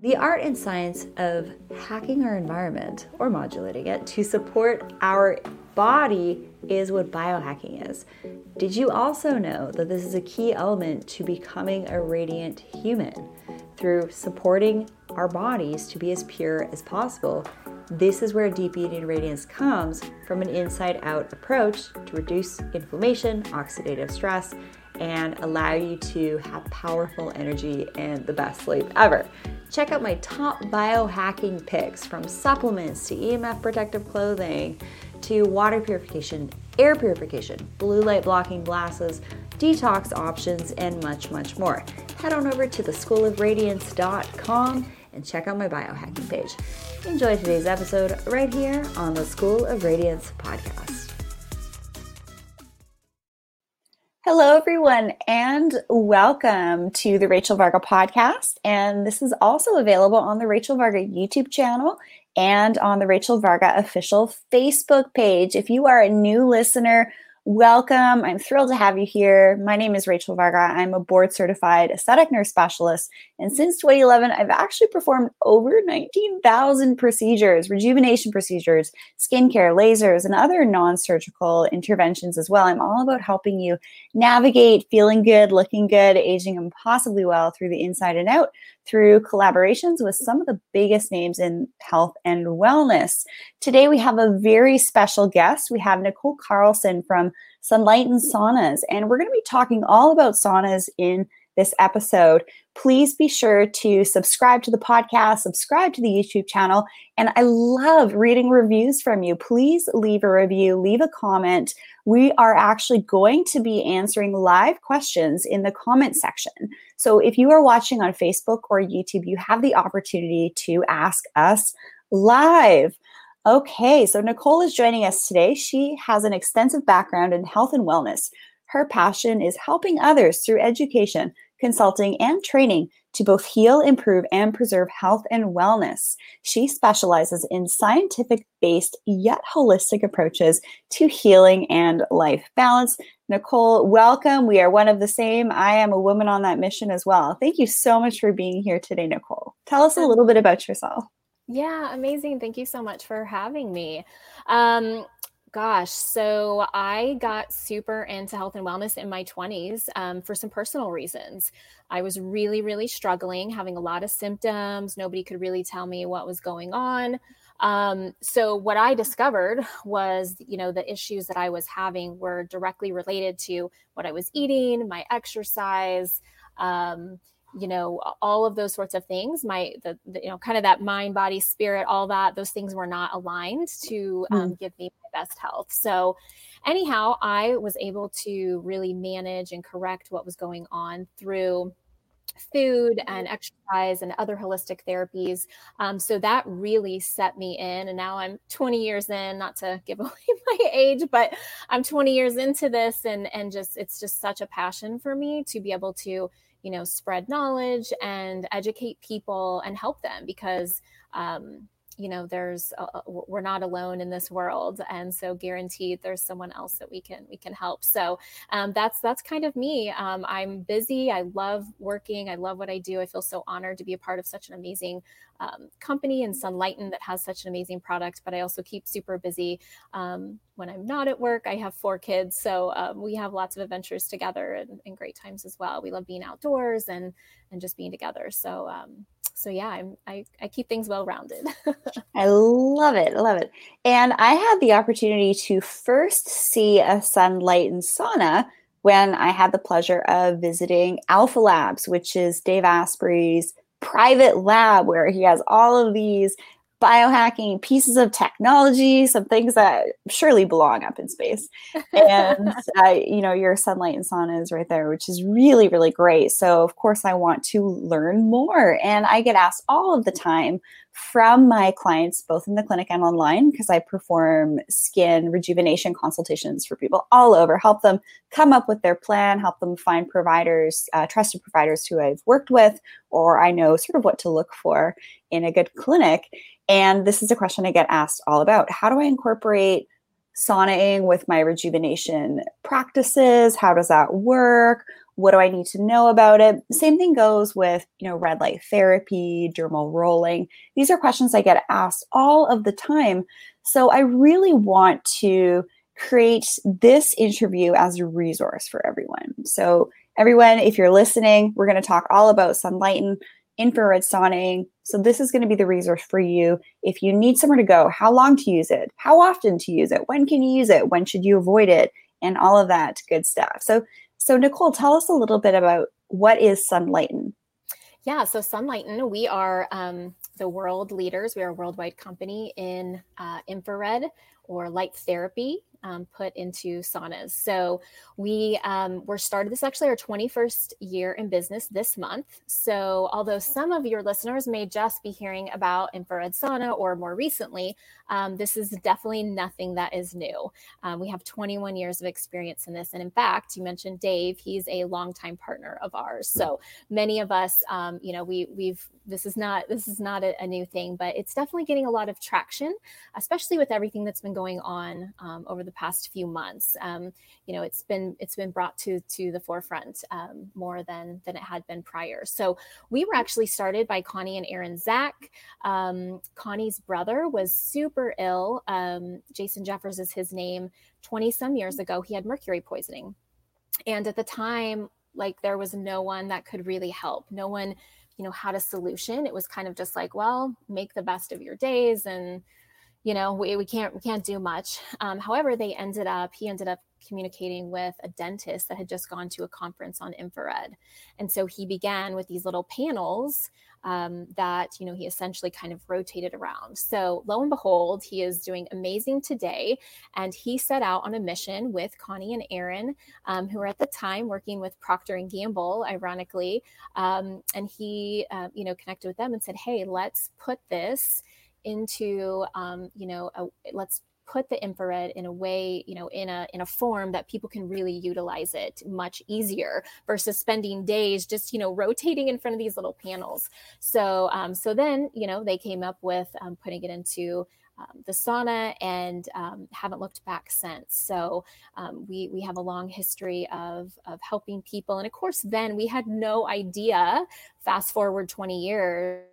The art and science of hacking our environment or modulating it to support our body is what biohacking is. Did you also know that this is a key element to becoming a radiant human? Through supporting our bodies to be as pure as possible, this is where deep eating radiance comes from an inside-out approach to reduce inflammation, oxidative stress, and allow you to have powerful energy and the best sleep ever. Check out my top biohacking picks, from supplements to EMF protective clothing to water purification, air purification, blue light blocking glasses, detox options, and much, much more. Head on over to theschoolofradiance.com and check out my biohacking page. Enjoy today's episode right here on the School of Radiance podcast. Hello, everyone, and welcome to the Rachel Varga podcast. And this is also available on the Rachel Varga YouTube channel and on the Rachel Varga official Facebook page. If you are a new listener, welcome. I'm thrilled to have you here. My name is Rachel Varga. I'm a board-certified aesthetic nurse specialist. And since 2011, I've actually performed over 19,000 procedures, rejuvenation procedures, skincare, lasers, and other non-surgical interventions as well. I'm all about helping you navigate feeling good, looking good, aging impossibly well through the inside and out, through collaborations with some of the biggest names in health and wellness. Today, we have a very special guest. We have Nicole Carlson from Sunlighten Saunas, and we're going to be talking all about saunas in this episode. Please be sure to subscribe to the podcast, subscribe to the YouTube channel, and I love reading reviews from you. Please leave a review, leave a comment. We are actually going to be answering live questions in the comment section. So if you are watching on Facebook or YouTube, you have the opportunity to ask us live. Okay, so Nicole is joining us today. She has an extensive background in health and wellness. Her passion is helping others through education, consulting, and training to both heal, improve, and preserve health and wellness. She specializes in scientific-based yet holistic approaches to healing and life balance. Nicole, welcome. We are one of the same. I am a woman on that mission as well. Thank you so much for being here today, Nicole. Tell us a little bit about yourself. Yeah, amazing. Thank you so much for having me. So I got super into health and wellness in my 20s for some personal reasons. I was really, really struggling, having a lot of symptoms. Nobody could really tell me what was going on. So what I discovered was, the issues that I was having were directly related to what I was eating, my exercise, all of those sorts of things, kind of that mind, body, spirit, all that, those things were not aligned to give me my best health. So anyhow, I was able to really manage and correct what was going on through food and exercise and other holistic therapies. So that really set me in. And now I'm 20 years in, not to give away my age, but I'm 20 years into this, and it's just such a passion for me to be able to spread knowledge and educate people and help them, because, we're not alone in this world. And so guaranteed there's someone else that we can help. So that's kind of me. I'm busy. I love working. I love what I do. I feel so honored to be a part of such an amazing company and Sunlighten that has such an amazing product, but I also keep super busy. When I'm not at work, I have 4 kids. So we have lots of adventures together and great times as well. We love being outdoors and just being together. So yeah, I keep things well-rounded. I love it. I love it. And I had the opportunity to first see a Sunlighten sauna when I had the pleasure of visiting Alpha Labs, which is Dave Asprey's private lab, where he has all of these biohacking pieces of technology, some things that surely belong up in space. And, your Sunlighten sauna is right there, which is really, really great. So of course I want to learn more. And I get asked all of the time from my clients, both in the clinic and online, because I perform skin rejuvenation consultations for people all over, help them come up with their plan, help them find providers, trusted providers who I've worked with, or I know sort of what to look for in a good clinic. And this is a question I get asked all about. How do I incorporate saunaing with my rejuvenation practices? How does that work? What do I need to know about it? Same thing goes with, red light therapy, dermal rolling. These are questions I get asked all of the time. So I really want to create this interview as a resource for everyone. So everyone, if you're listening, we're going to talk all about Sunlighten, infrared sauning. So this is going to be the resource for you. If you need somewhere to go, how long to use it, how often to use it, when can you use it, when should you avoid it, and all of that good stuff. So Nicole, tell us a little bit about what is Sunlighten. Yeah, so Sunlighten, we are the world leaders. We are a worldwide company in infrared or light therapy put into saunas. So we were started, this is actually our 21st year in business this month. So although some of your listeners may just be hearing about infrared sauna or more recently, this is definitely nothing that is new. We have 21 years of experience in this. And in fact, you mentioned Dave, he's a longtime partner of ours. So many of us, this is not a new thing, but it's definitely getting a lot of traction, especially with everything that's been going on over the past few months. It's been brought to the forefront more than it had been prior. So we were actually started by Connie and Aaron Zach. Connie's brother was super ill. Jason Jeffers is his name. 20 some years ago, he had mercury poisoning. And at the time, there was no one that could really help. No one, had a solution. It was kind of just like, well, make the best of your days. And, we can't do much. However, he ended up communicating with a dentist that had just gone to a conference on infrared. And so he began with these little panels that, he essentially kind of rotated around. So lo and behold, he is doing amazing today. And he set out on a mission with Connie and Aaron, who were at the time working with Procter & Gamble, ironically. And he, connected with them and said, hey, let's put this into, let's put the infrared in a way, in a form that people can really utilize it much easier versus spending days just, rotating in front of these little panels. So then, they came up with putting it into the sauna and haven't looked back since. So we have a long history of helping people. And of course, then we had no idea, fast forward 20 years,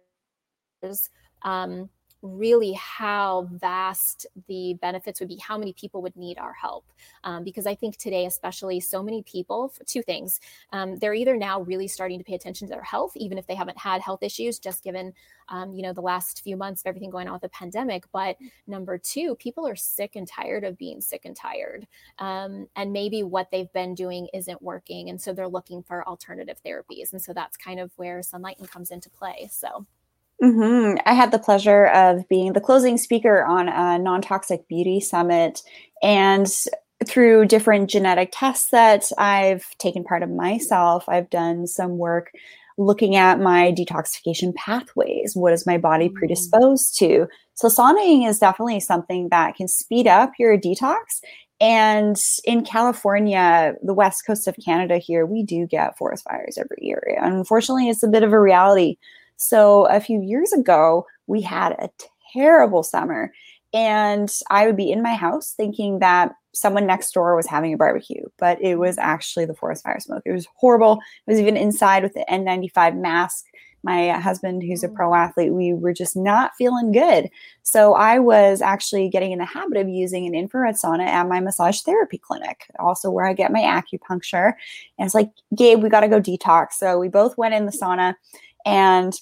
really how vast the benefits would be, how many people would need our help. Because I think today, especially, so many people, two things, they're either now really starting to pay attention to their health, even if they haven't had health issues, just given, the last few months of everything going on with the pandemic. But number two, people are sick and tired of being sick and tired. And maybe what they've been doing isn't working. And so they're looking for alternative therapies. And so that's kind of where Sunlighten comes into play. So. Mm-hmm. I had the pleasure of being the closing speaker on a non-toxic beauty summit, and through different genetic tests that I've taken part of myself, I've done some work looking at my detoxification pathways. What is my body predisposed to? So sauning is definitely something that can speed up your detox. And in California, the west coast of Canada here, we do get forest fires every year. Unfortunately, it's a bit of a reality. So a few years ago, we had a terrible summer, and I would be in my house thinking that someone next door was having a barbecue, but it was actually the forest fire smoke. It was horrible. I was even inside with the N95 mask. My husband, who's a pro athlete, we were just not feeling good. So I was actually getting in the habit of using an infrared sauna at my massage therapy clinic, also where I get my acupuncture. And it's like, Gabe, we got to go detox. So we both went in the sauna, and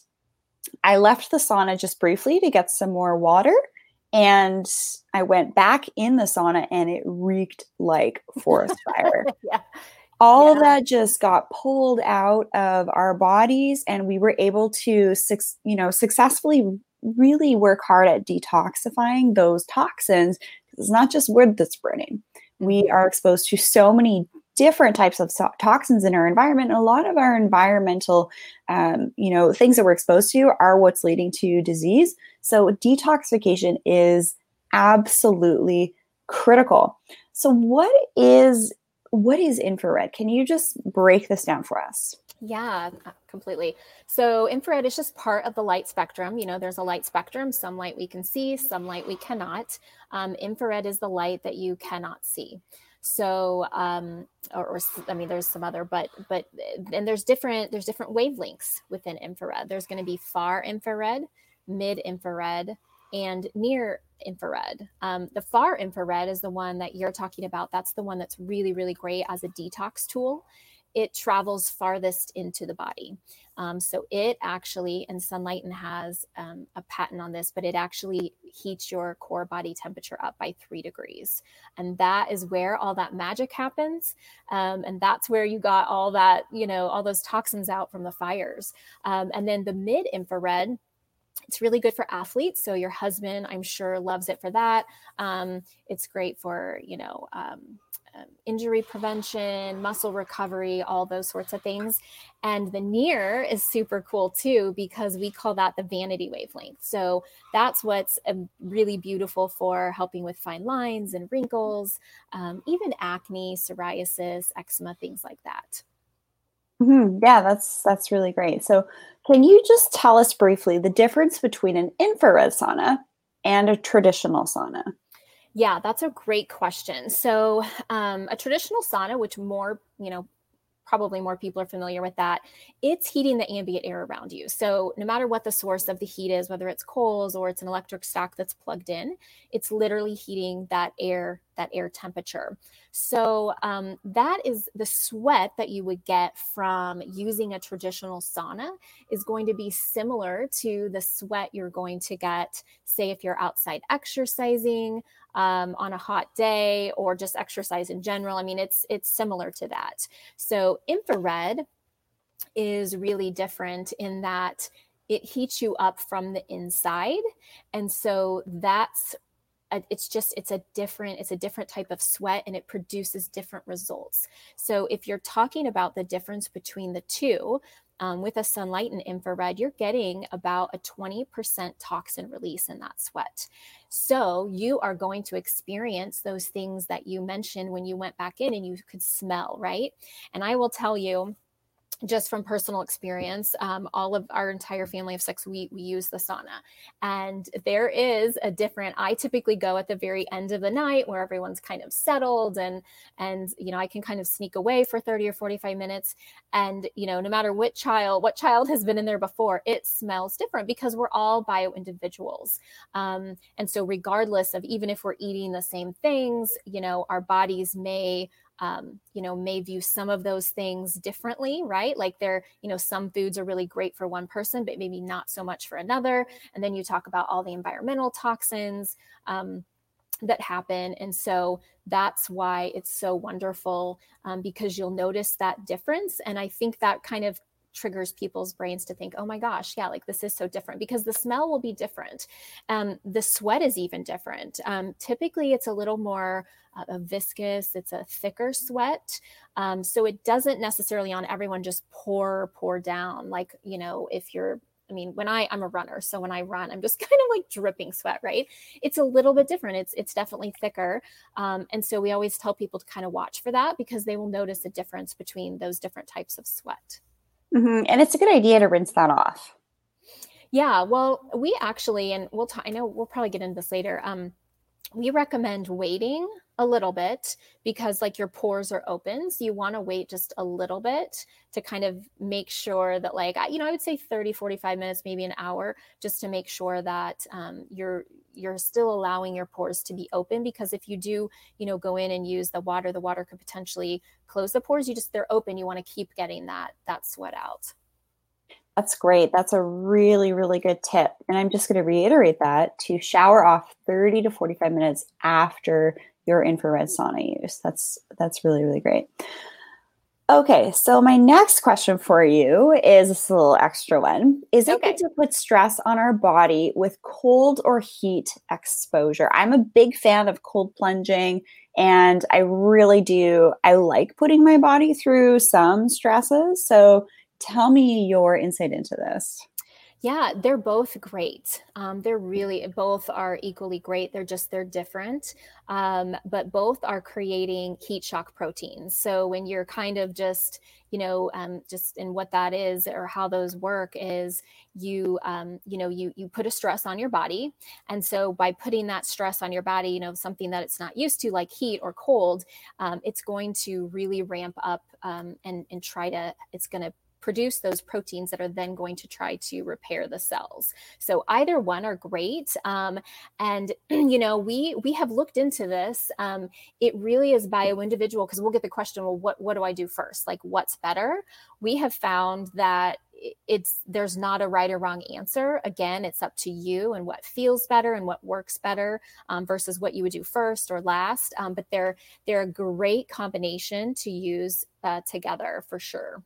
I left the sauna just briefly to get some more water, and I went back in the sauna, and it reeked like forest fire. Yeah. All of that just got pulled out of our bodies, and we were able to, successfully really work hard at detoxifying those toxins. It's not just wood that's burning. We are exposed to so many different types of toxins in our environment. And a lot of our environmental, things that we're exposed to are what's leading to disease. So detoxification is absolutely critical. So what is infrared? Can you just break this down for us? Yeah, completely. So infrared is just part of the light spectrum. There's a light spectrum. Some light we can see, some light we cannot. Infrared is the light that you cannot see. So, I mean, there's some other, and there's different wavelengths within infrared. There's going to be far infrared, mid infrared, and near infrared. The far infrared is the one that you're talking about. That's the one that's really, really great as a detox tool. It travels farthest into the body. So it actually, and Sunlighten has a patent on this, but it actually heats your core body temperature up by 3 degrees. And that is where all that magic happens. And that's where you got all that, all those toxins out from the fires. And then the mid infrared, it's really good for athletes. So your husband, I'm sure, loves it for that. It's great for, injury prevention, muscle recovery, all those sorts of things. And the near is super cool too, because we call that the vanity wavelength. So that's what's really beautiful for helping with fine lines and wrinkles, even acne, psoriasis, eczema, things like that. Yeah, that's really great. So can you just tell us briefly the difference between an infrared sauna and a traditional sauna? Yeah, that's a great question. So a traditional sauna, which probably more people are familiar with that, it's heating the ambient air around you. So no matter what the source of the heat is, whether it's coals or it's an electric stack that's plugged in, it's literally heating that air temperature. So that is the sweat that you would get from using a traditional sauna is going to be similar to the sweat you're going to get, say, if you're outside exercising on a hot day or just exercise in general. I mean, it's similar to that. So infrared is really different in that it heats you up from the inside. And so it's a different type of sweat, and it produces different results. So if you're talking about the difference between the two, with a Sunlighten infrared, you're getting about a 20% toxin release in that sweat. So you are going to experience those things that you mentioned when you went back in and you could smell, right? And I will tell you, just from personal experience, all of our entire family of 6, we use the sauna, and there is a different, I typically go at the very end of the night where everyone's kind of settled and, I can kind of sneak away for 30 or 45 minutes. And, no matter what child has been in there before, it smells different because we're all bio individuals. And so regardless of, even if we're eating the same things, our bodies may view some of those things differently, right? Like some foods are really great for one person, but maybe not so much for another. And then you talk about all the environmental toxins that happen. And so that's why it's so wonderful, because you'll notice that difference. And I think that kind of triggers people's brains to think, oh my gosh, yeah, like this is so different, because the smell will be different. The sweat is even different. Typically it's a little more viscous, it's a thicker sweat. So it doesn't necessarily on everyone just pour down. Like, when I'm a runner, so when I run, I'm just kind of like dripping sweat, right? It's a little bit different. It's definitely thicker. And so we always tell people to kind of watch for that, because they will notice a difference between those different types of sweat. Mm-hmm. And it's a good idea to rinse that off. Yeah, well, we actually, and I know we'll probably get into this later. We recommend waiting a little bit, because like your pores are open. So you want to wait just a little bit to kind of make sure that, like, I would say 30, 45 minutes, maybe an hour, just to make sure that you're still allowing your pores to be open. Because if you do, go in and use the water could potentially close the pores. They're open. You want to keep getting that sweat out. That's great. That's a really, really good tip. And I'm just going to reiterate that, to shower off 30 to 45 minutes after your infrared sauna use. That's really, really great. Okay, so my next question for you is this little extra one. Is it good to put stress on our body with cold or heat exposure? I'm a big fan of cold plunging, and I like putting my body through some stresses. So tell me your insight into this. Yeah, they're both great. They're really both are equally great. They're different, but both are creating heat shock proteins. So when you're kind of just just in what that is or how those work is you put a stress on your body, and so by putting that stress on your body, something that it's not used to like heat or cold, it's going to really ramp up and try to it's going to produce those proteins that are then going to try to repair the cells. So either one are great. And we have looked into this. It really is bio individual, because we'll get the question, well, what do I do first? Like, what's better? We have found that there's not a right or wrong answer. Again, it's up to you and what feels better and what works better, versus what you would do first or last. But they're a great combination to use together for sure.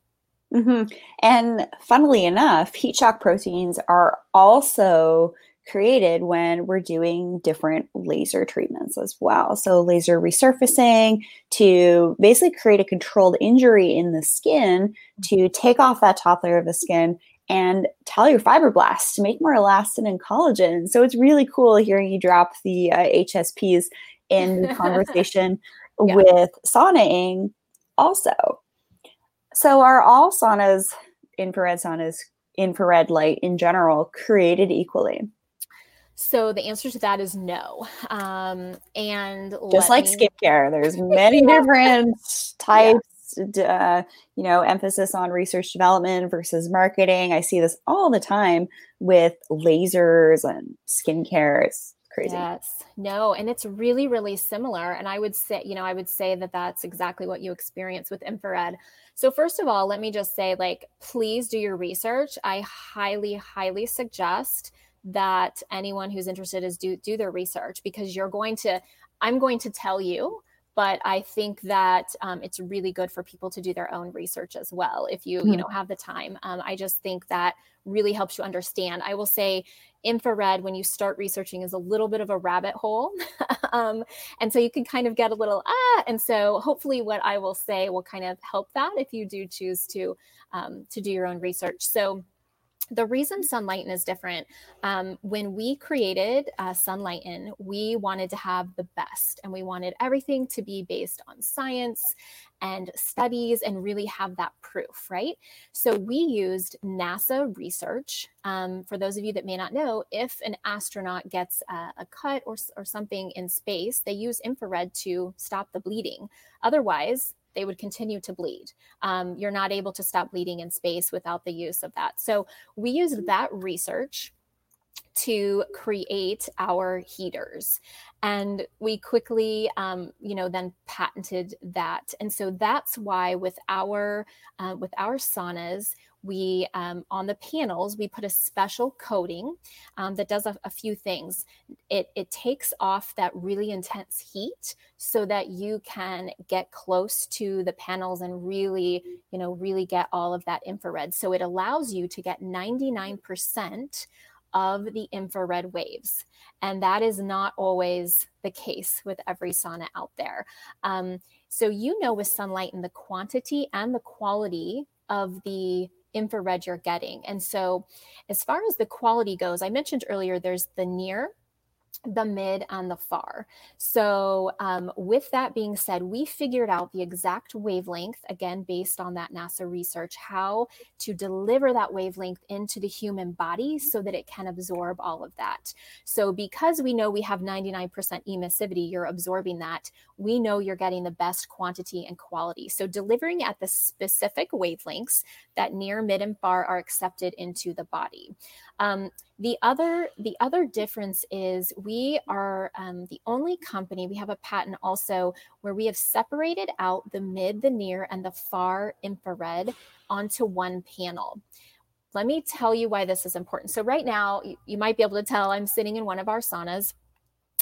And funnily enough, heat shock proteins are also created when we're doing different laser treatments as well. So, laser resurfacing to basically create a controlled injury in the skin to take off that top layer of the skin and tell your fibroblasts to make more elastin and collagen. So, it's really cool hearing you drop the HSPs in the conversation Yeah. with saunaing also. So are all saunas, infrared light in general, created equally? So the answer to that is no. And Just like skincare, there's many different types, emphasis on research development versus marketing. I see this all the time with lasers and skincare. It's crazy. Yes. No, and it's really, really similar. And I would say, that that's exactly what you experience with infrared. So first of all, let me just say, please do your research. I highly, highly suggest that anyone who's interested is do their research, because I'm going to tell you, but I think that it's really good for people to do their own research as well. If you have the time, I just think that really helps you understand. I will say infrared, when you start researching, is a little bit of a rabbit hole. And so you can kind of get a little, and so hopefully what I will say will kind of help that if you do choose to do your own research. So the reason Sunlighten is different, when we created Sunlighten, we wanted to have the best, and we wanted everything to be based on science and studies and really have that proof, right? So we used NASA research. For those of you that may not know, if an astronaut gets a cut or something in space, they use infrared to stop the bleeding. Otherwise, they would continue to bleed. You're not able to stop bleeding in space without the use of that. So we used that research to create our heaters. And we quickly, then patented that. And so that's why with our saunas, we on the panels, we put a special coating that does a few things. It takes off that really intense heat so that you can get close to the panels and really get all of that infrared. So it allows you to get 99% of the infrared waves. And that is not always the case with every sauna out there. So with Sunlighten, the quantity and the quality of the infrared you're getting. And so as far as the quality goes, I mentioned earlier, there's the near, the mid, and the far. So with that being said, we figured out the exact wavelength, again, based on that NASA research, how to deliver that wavelength into the human body so that it can absorb all of that. So because we know we have 99% emissivity, you're absorbing that, we know you're getting the best quantity and quality. So delivering at the specific wavelengths that near, mid, and far are accepted into the body. The other difference is we are the only company, we have a patent also where we have separated out the mid, the near, and the far infrared onto one panel. Let me tell you why this is important. So right now, you might be able to tell I'm sitting in one of our saunas.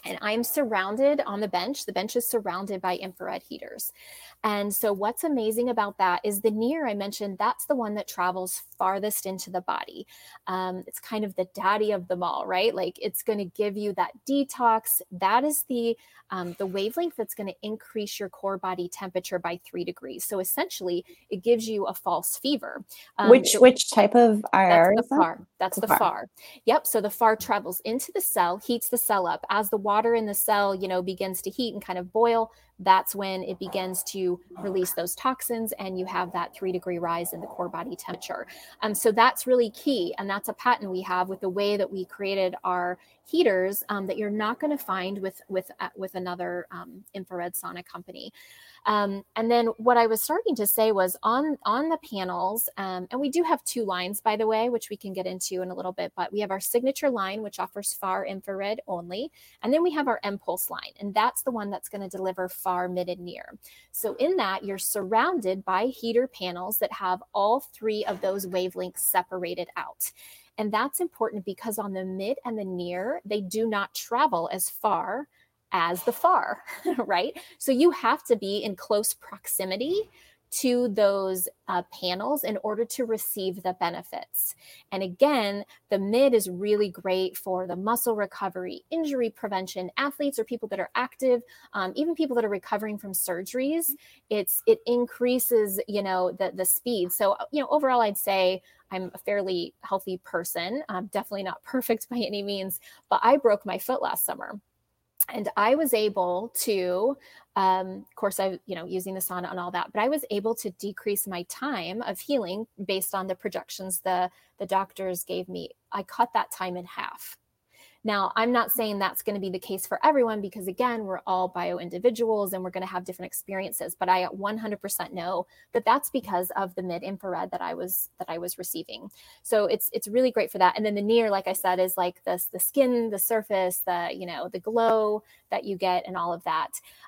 And I'm surrounded on the bench. The bench is surrounded by infrared heaters. And so what's amazing about that is the NIR I mentioned, that's the one that travels farthest into the body. It's kind of the daddy of them all, right? Like it's going to give you that detox. That is the wavelength that's going to increase your core body temperature by 3 degrees. So essentially, it gives you a false fever. Which type of IR That's is the that? FAR. That's the FAR. Yep. So the FAR travels into the cell, heats the cell up. As the water in the cell, begins to heat and kind of boil, that's when it begins to release those toxins, and you have that 3 degree rise in the core body temperature. So that's really key, and that's a patent we have with the way that we created our heaters that you're not going to find with another infrared sauna company. And then what I was starting to say was on the panels, and we do have 2 lines, by the way, which we can get into in a little bit, but we have our signature line, which offers far infrared only. And then we have our M-Pulse line, and that's the one that's going to deliver far, mid, and near. So in that, you're surrounded by heater panels that have all 3 of those wavelengths separated out. And that's important because on the mid and the near, they do not travel as far as the far, right? So you have to be in close proximity to those panels in order to receive the benefits. And again, the mid is really great for the muscle recovery, injury prevention, athletes or people that are active, even people that are recovering from surgeries. It increases, the speed. So, overall, I'd say I'm a fairly healthy person. I'm definitely not perfect by any means, but I broke my foot last summer. And I was able to, of course, using the sauna and all that, but I was able to decrease my time of healing based on the projections the doctors gave me. I cut that time in half. Now, I'm not saying that's going to be the case for everyone because, again, we're all bio individuals and we're going to have different experiences. But I 100% know that that's because of the mid infrared that I was receiving. So it's really great for that. And then the near, like I said, is like the skin, the surface, the glow that you get, and all of that.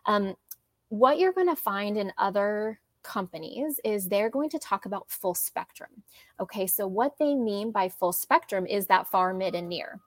What you're going to find in other companies is they're going to talk about full spectrum. Okay, so what they mean by full spectrum is that far, mid, and near.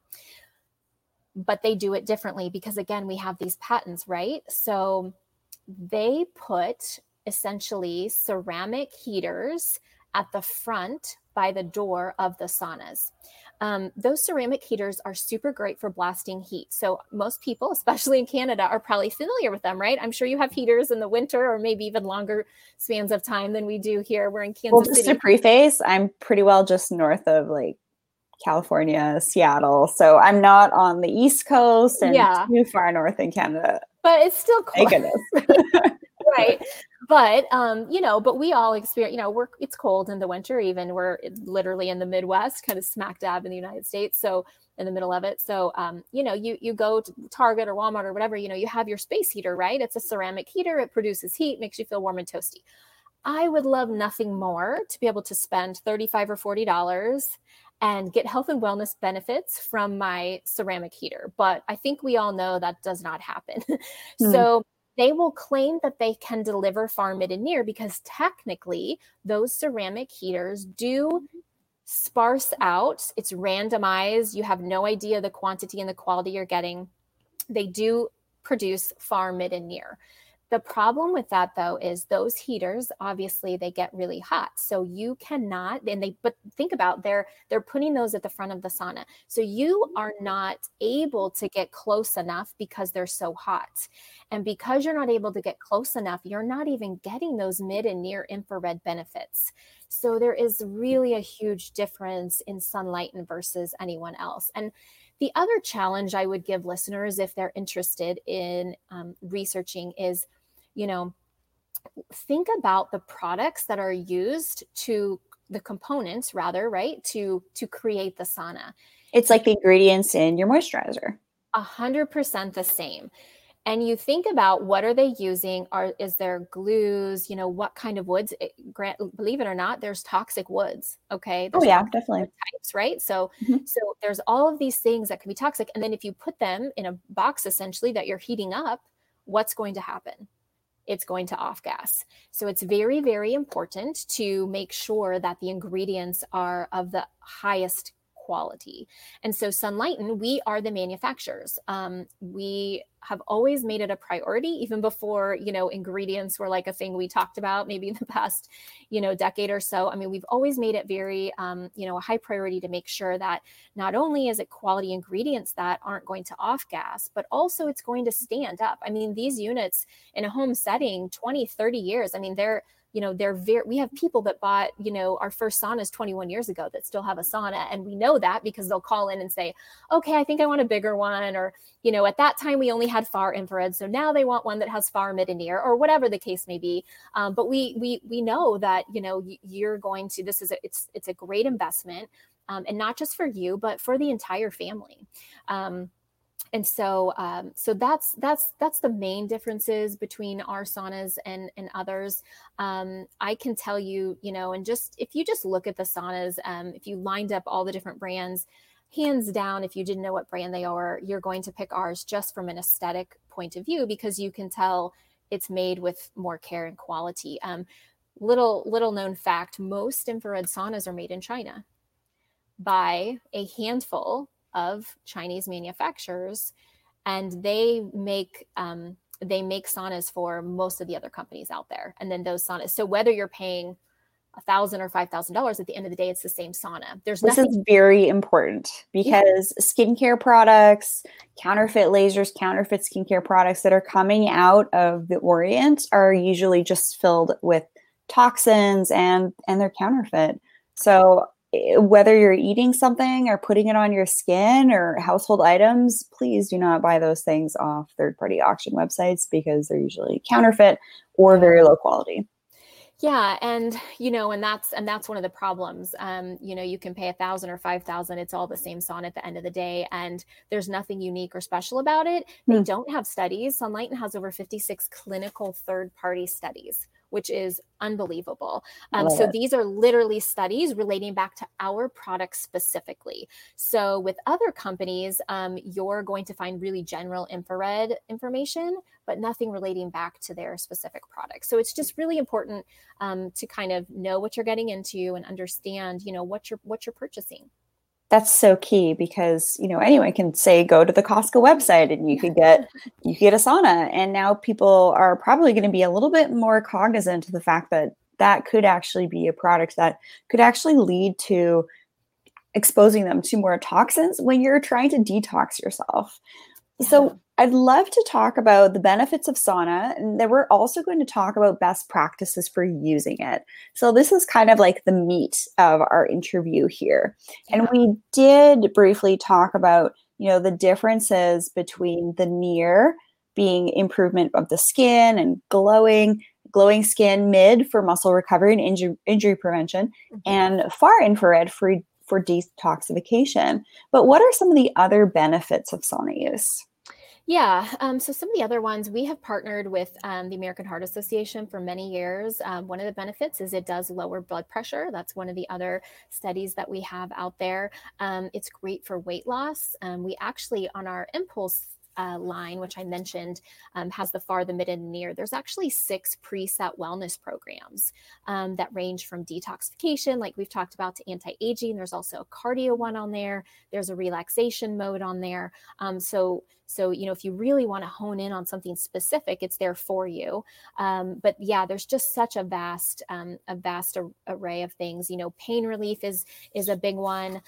But they do it differently because, again, we have these patents, right? So they put essentially ceramic heaters at the front by the door of the saunas. Those ceramic heaters are super great for blasting heat. So most people, especially in Canada, are probably familiar with them, right? I'm sure you have heaters in the winter or maybe even longer spans of time than we do here. We're in Kansas City. Just to preface, I'm pretty well just north of California, Seattle. So I'm not on the East Coast and too far north in Canada. But it's still cold. Thank goodness. Right. But, but we all experience, it's cold in the winter, even we're literally in the Midwest, kind of smack dab in the United States. So in the middle of it. So, you go to Target or Walmart or whatever, you have your space heater, right? It's a ceramic heater. It produces heat, makes you feel warm and toasty. I would love nothing more to be able to spend $35 or $40 and get health and wellness benefits from my ceramic heater. But I think we all know that does not happen. So they will claim that they can deliver far, mid, and near because technically those ceramic heaters do sparse out. It's randomized. You have no idea the quantity and the quality you're getting. They do produce far, mid, and near. The problem with that, though, is those heaters, obviously, they get really hot. So you cannot, but think about, they're putting those at the front of the sauna. So you are not able to get close enough because they're so hot. And because you're not able to get close enough, you're not even getting those mid and near infrared benefits. So there is really a huge difference in Sunlighten versus anyone else. And the other challenge I would give listeners if they're interested in researching is, think about the products that are used the components rather, right? To create the sauna. It's like the ingredients in your moisturizer. 100% the same. And you think about what are they using? Is there glues? What kind of woods? Believe it or not, there's toxic woods. Okay. There's definitely types, right? So there's all of these things that can be toxic. And then if you put them in a box, essentially, that you're heating up, what's going to happen? It's going to off gas. So it's very, very important to make sure that the ingredients are of the highest quality. And so Sunlighten, we are the manufacturers. We have always made it a priority, even before, ingredients were like a thing we talked about maybe in the past, decade or so. I mean, we've always made it very, a high priority to make sure that not only is it quality ingredients that aren't going to off gas, but also it's going to stand up. I mean, these units in a home setting, 20, 30 years, I mean, we have people that bought, our first saunas 21 years ago that still have a sauna. And we know that because they'll call in and say, okay, I think I want a bigger one. Or, at that time we only had far infrared. So now they want one that has far, mid, and near, or whatever the case may be. But we know that, you're going to, it's a great investment. And not just for you, but for the entire family. And so that's the main differences between our saunas and others. I can tell you, and just if you just look at the saunas, if you lined up all the different brands, hands down, if you didn't know what brand they are, you're going to pick ours just from an aesthetic point of view, because you can tell it's made with more care and quality. Little known fact, most infrared saunas are made in China by a handful of Chinese manufacturers, and they make saunas for most of the other companies out there. And then those saunas, so whether you're paying $1,000 or $5,000, at the end of the day, it's the same sauna. This is very important because skincare products, counterfeit lasers, counterfeit skincare products that are coming out of the Orient are usually just filled with toxins and they're counterfeit. So whether you're eating something or putting it on your skin or household items, please do not buy those things off third-party auction websites because they're usually counterfeit or very low quality. Yeah. And, that's one of the problems. You can pay $1,000 or $5,000. It's all the same sauna at the end of the day. And there's nothing unique or special about it. They don't have studies. Sunlighten has over 56 clinical third-party studies, which is unbelievable. So these are literally studies relating back to our product specifically. So with other companies, you're going to find really general infrared information, but nothing relating back to their specific product. So it's just really important to kind of know what you're getting into and understand, what you're purchasing. That's so key because, anyone can say, go to the Costco website and you could get a sauna. And now people are probably going to be a little bit more cognizant of the fact that that could actually be a product that could actually lead to exposing them to more toxins when you're trying to detox yourself. Yeah. So I'd love to talk about the benefits of sauna, and then we're also going to talk about best practices for using it. So this is kind of like the meat of our interview here. Yeah. And we did briefly talk about, the differences between the near being improvement of the skin and glowing skin, mid for muscle recovery and injury prevention, and far infrared for detoxification. But what are some of the other benefits of sauna use? Yeah. So some of the other ones, we have partnered with the American Heart Association for many years. One of the benefits is it does lower blood pressure. That's one of the other studies that we have out there. It's great for weight loss. We actually, on our Impulse line, which I mentioned, has the far, the mid, and near. There's actually 6 preset wellness programs that range from detoxification, like we've talked about, to anti-aging. There's also a cardio one on there. There's a relaxation mode on there. So, if you really want to hone in on something specific, it's there for you. But yeah, there's just such a vast array of things. Pain relief is a big one.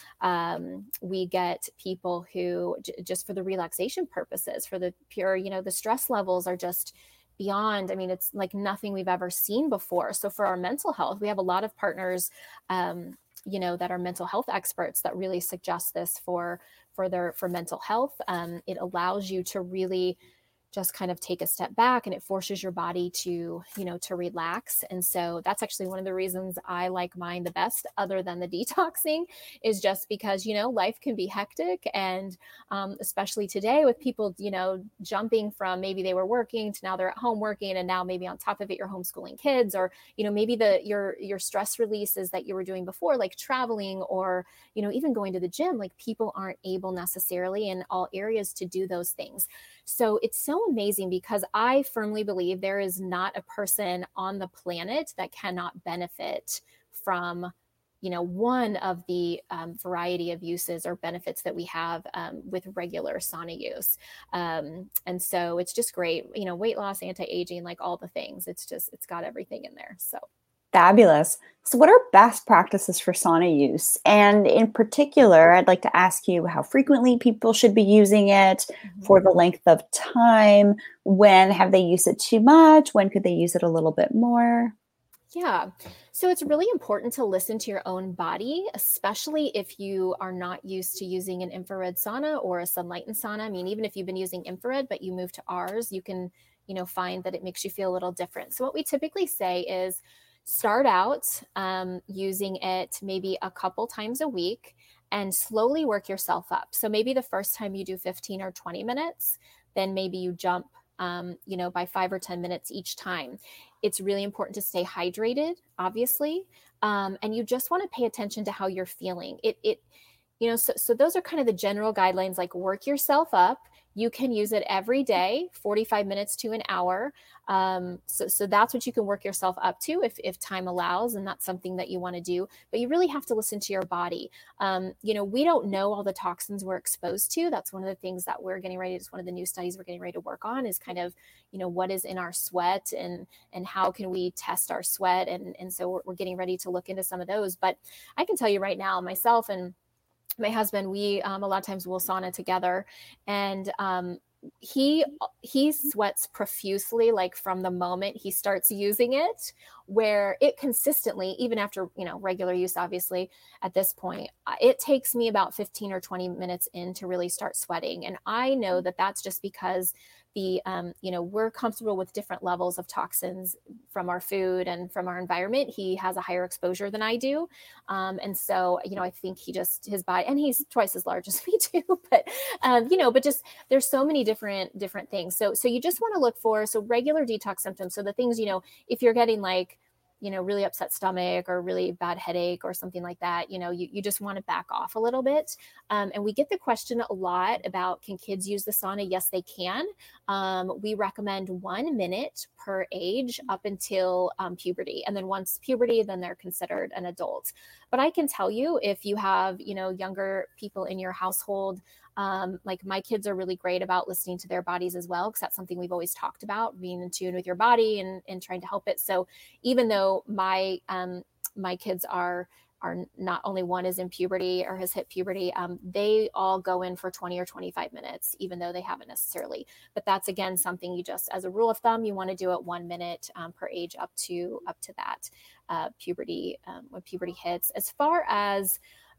We get people who just for the relaxation purposes, for the pure, the stress levels are just beyond. I mean, it's like nothing we've ever seen before. So for our mental health, we have a lot of partners, that are mental health experts that really suggest this for mental health. It allows you to really just kind of take a step back, and it forces your body to relax. And so that's actually one of the reasons I like mine the best, other than the detoxing, is just because, life can be hectic. And especially today with people, jumping from maybe they were working to now they're at home working, and now maybe on top of it, you're homeschooling kids, or, maybe your stress releases that you were doing before, like traveling or, even going to the gym, like people aren't able necessarily in all areas to do those things. So it's so amazing, because I firmly believe there is not a person on the planet that cannot benefit from one of the variety of uses or benefits that we have with regular sauna use. And so it's just great, weight loss, anti-aging, like all the things. It's got everything in there. So fabulous. So what are best practices for sauna use? And in particular, I'd like to ask you how frequently people should be using it, for the length of time. When have they used it too much? When could they use it a little bit more? Yeah. So it's really important to listen to your own body, especially if you are not used to using an infrared sauna or a sunlightened sauna. I mean, even if you've been using infrared, but you move to ours, you can, find that it makes you feel a little different. So what we typically say is start out using it maybe a couple times a week and slowly work yourself up. So maybe the first time you do 15 or 20 minutes, then maybe you jump by 5 or 10 minutes each time. It's really important to stay hydrated, obviously. And you just want to pay attention to how you're feeling. So those are kind of the general guidelines, like work yourself up. You can use it every day, 45 minutes to an hour. So that's what you can work yourself up to if time allows, and that's something that you want to do. But you really have to listen to your body. We don't know all the toxins we're exposed to. That's one of the things that we're getting ready. It's one of the new studies we're getting ready to work on, is kind of, what is in our sweat and how can we test our sweat. And so we're getting ready to look into some of those. But I can tell you right now, myself and my husband, we a lot of times we'll sauna together, and he sweats profusely, like from the moment he starts using it, where it consistently, even after regular use, obviously at this point, it takes me about 15 or 20 minutes in to really start sweating. And I know that that's just because we're comfortable with different levels of toxins from our food and from our environment. He has a higher exposure than I do. And so, I think his body, and he's twice as large as me too, but just, there's so many different things. So you just want to look for, regular detox symptoms. So the things, if you're getting like, really upset stomach or really bad headache or something like that, you just want to back off a little bit. And we get the question a lot about, can kids use the sauna? Yes, they can. We recommend 1 minute per age up until puberty. And then once puberty, then they're considered an adult. But I can tell you, if you have, younger people in your household, like my kids are really great about listening to their bodies as well, because that's something we've always talked about, being in tune with your body and trying to help it. So even though my kids are not, only one is in puberty or has hit puberty, they all go in for 20 or 25 minutes, even though they haven't necessarily. But that's, again, something you just, as a rule of thumb, you want to do it 1 minute per age up to that puberty, when puberty hits. As far as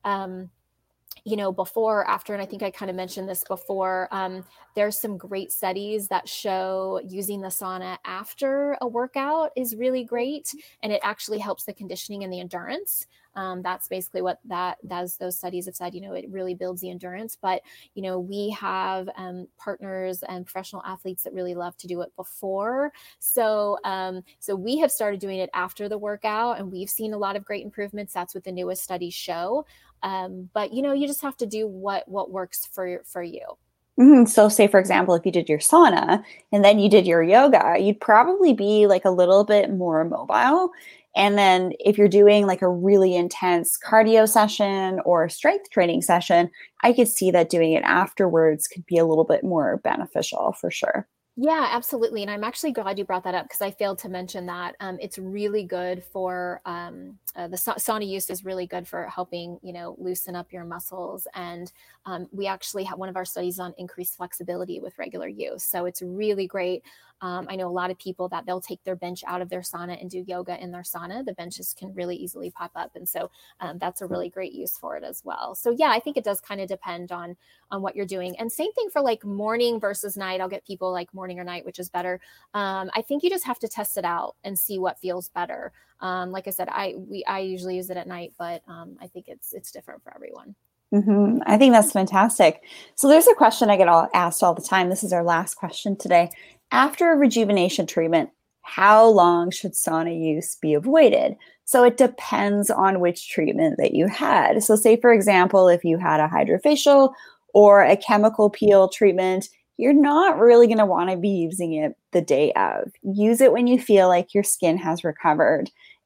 before or after, and I think I kind of mentioned this before, there's some great studies that show using the sauna after a workout is really great, and it actually helps the conditioning and the endurance. That's basically what those studies have said. It really builds the endurance. But we have partners and professional athletes that really love to do it before. So we have started doing it after the workout, and we've seen a lot of great improvements. That's what the newest studies show. But you just have to do what works for you. Mm-hmm. So say, for example, if you did your sauna and then you did your yoga, you'd probably be like a little bit more mobile. And then if you're doing like a really intense cardio session or strength training session, I could see that doing it afterwards could be a little bit more beneficial for sure. Yeah, absolutely. And I'm actually glad you brought that up, because I failed to mention that. It's really good for the sauna use is really good for helping, loosen up your muscles. And we actually have one of our studies on increased flexibility with regular use. So it's really great. I know a lot of people that they'll take their bench out of their sauna and do yoga in their sauna. The benches can really easily pop up. And so that's a really great use for it as well. So yeah, I think it does kind of depend on what you're doing. And same thing for like morning versus night. I'll get people like morning or night, which is better. I think you just have to test it out and see what feels better. Like I said, I usually use it at night, but I think it's different for everyone. Mm-hmm. I think that's fantastic. So there's a question I get asked all the time. This is our last question today. After a rejuvenation treatment, how long should sauna use be avoided? So it depends on which treatment that you had. So say, for example, if you had a hydrofacial or a chemical peel treatment, you're not really going to want to be using it the day of. Use it when you feel like your skin has recovered.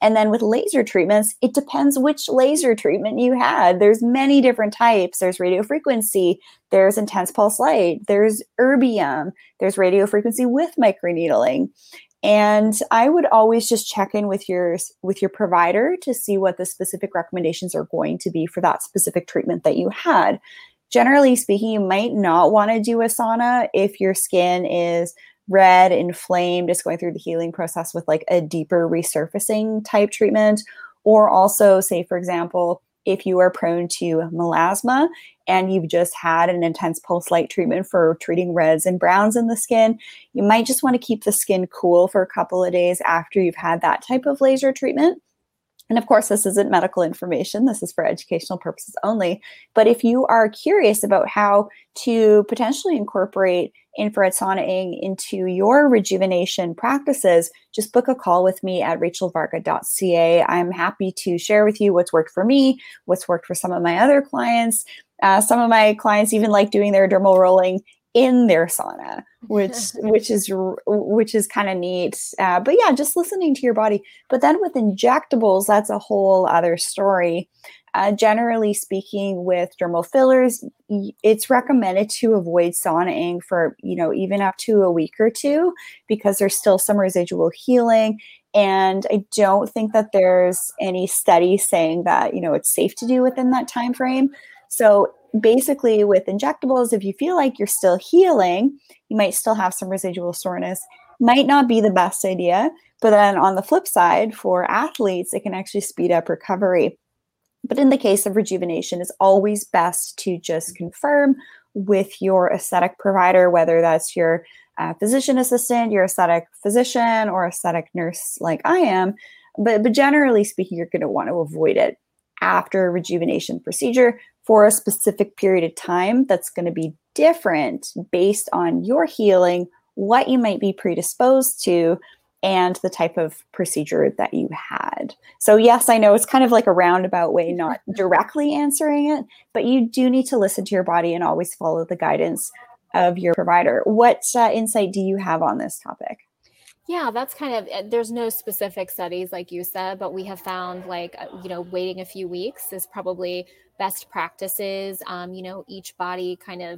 And then with laser treatments, it depends which laser treatment you had. There's many different types. There's radiofrequency, there's intense pulse light, there's erbium, there's radiofrequency with microneedling. And I would always just check in with your provider to see what the specific recommendations are going to be for that specific treatment that you had. Generally speaking, you might not want to do a sauna if your skin is red, inflamed, it's going through the healing process with like a deeper resurfacing type treatment. Or also, say, for example, if you are prone to melasma and you've just had an intense pulse light treatment for treating reds and browns in the skin, you might just want to keep the skin cool for a couple of days after you've had that type of laser treatment. And of course, this isn't medical information. This is for educational purposes only. But if you are curious about how to potentially incorporate infrared saunaing into your rejuvenation practices, just book a call with me at rachelvarga.ca. I'm happy to share with you what's worked for me, what's worked for some of my other clients. Some of my clients even like doing their dermal rolling in their sauna, which is kind of neat. But yeah, just listening to your body. But then with injectables, that's a whole other story. Generally speaking, with dermal fillers, it's recommended to avoid saunaing for, even up to a week or two, because there's still some residual healing. And I don't think that there's any study saying that, it's safe to do within that time frame. So basically with injectables, if you feel like you're still healing, you might still have some residual soreness. Might not be the best idea. But then on the flip side, for athletes, it can actually speed up recovery. But in the case of rejuvenation, it's always best to just confirm with your aesthetic provider, whether that's your physician assistant, your aesthetic physician, or aesthetic nurse like I am. But generally speaking, you're going to want to avoid it after a rejuvenation procedure for a specific period of time that's going to be different based on your healing, what you might be predisposed to, and the type of procedure that you had. So yes, I know it's kind of like a roundabout way, not directly answering it, but you do need to listen to your body and always follow the guidance of your provider. What insight do you have on this topic? Yeah, that's kind of, there's no specific studies like you said, but we have found waiting a few weeks is probably best practices. Each body kind of,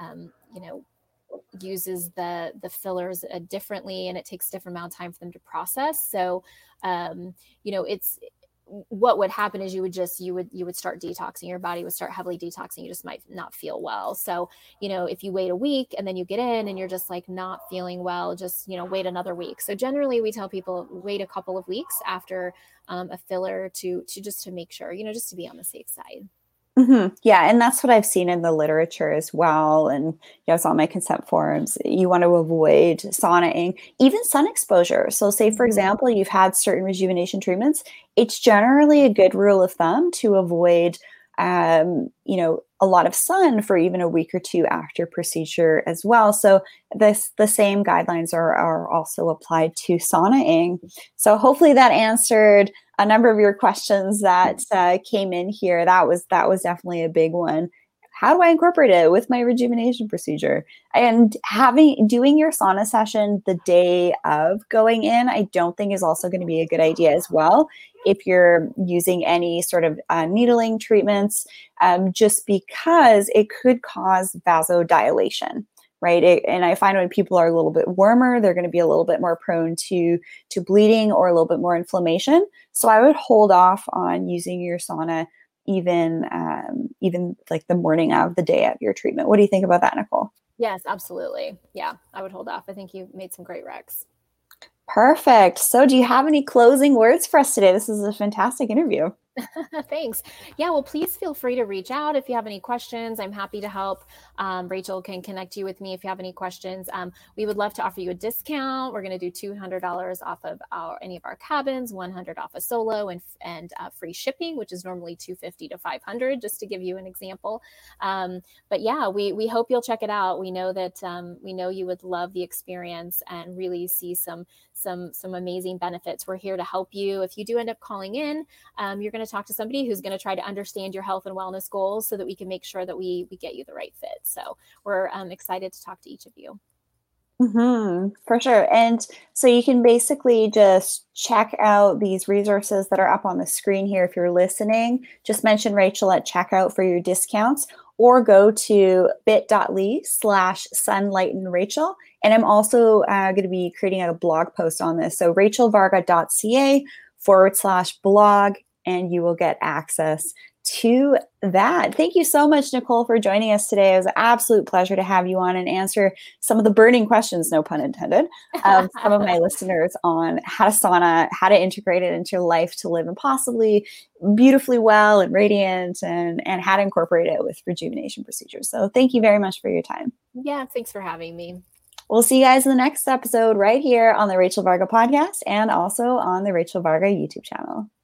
uses the fillers differently, and it takes a different amount of time for them to process. So, it's, what would happen is you would start detoxing, your body would start heavily detoxing, you just might not feel well. So, if you wait a week and then you get in and you're just like not feeling well, just, wait another week. So generally we tell people wait a couple of weeks after a filler to make sure, just to be on the safe side. Mm-hmm. Yeah. And that's what I've seen in the literature as well. And it's on my consent forums. You want to avoid saunaing, even sun exposure. So say, for example, you've had certain rejuvenation treatments. It's generally a good rule of thumb to avoid, a lot of sun for even a week or two after procedure as well. So the same guidelines are also applied to saunaing. So hopefully that answered a number of your questions that came in here. That was definitely a big one. How do I incorporate it with my rejuvenation procedure? And doing your sauna session the day of going in, I don't think is also going to be a good idea as well. If you're using any sort of needling treatments, just because it could cause vasodilation, right? And I find when people are a little bit warmer, they're going to be a little bit more prone to bleeding or a little bit more inflammation. So I would hold off on using your sauna even like the morning of the day of your treatment. What do you think about that, Nicole? Yes, absolutely. Yeah, I would hold off. I think you made some great recs. Perfect. So do you have any closing words for us today? This is a fantastic interview. Thanks. Yeah, well, please feel free to reach out if you have any questions. I'm happy to help. Rachel can connect you with me if you have any questions. We would love to offer you a discount. We're going to do $200 off of any of our cabins, $100 off a solo, and free shipping, which is normally $250 to $500, just to give you an example. But yeah, we hope you'll check it out. We know that we know you would love the experience and really see some amazing benefits. We're here to help you. If you do end up calling in, you're going to talk to somebody who's going to try to understand your health and wellness goals so that we can make sure that we get you the right fit. So we're excited to talk to each of you. For sure. And so you can basically just check out these resources that are up on the screen here. If you're listening, just mention Rachel at checkout for your discounts, or go to bit.ly/sunlightenrachel. And I'm also going to be creating a blog post on this. So rachelvarga.ca/blog, and you will get access to that. Thank you so much, Nicole, for joining us today. It was an absolute pleasure to have you on and answer some of the burning questions, no pun intended, of some of my listeners on how to sauna, how to integrate it into your life to live impossibly beautifully well and radiant, and how to incorporate it with rejuvenation procedures. So thank you very much for your time. Yeah, thanks for having me. We'll see you guys in the next episode right here on the Rachel Varga podcast, and also on the Rachel Varga YouTube channel.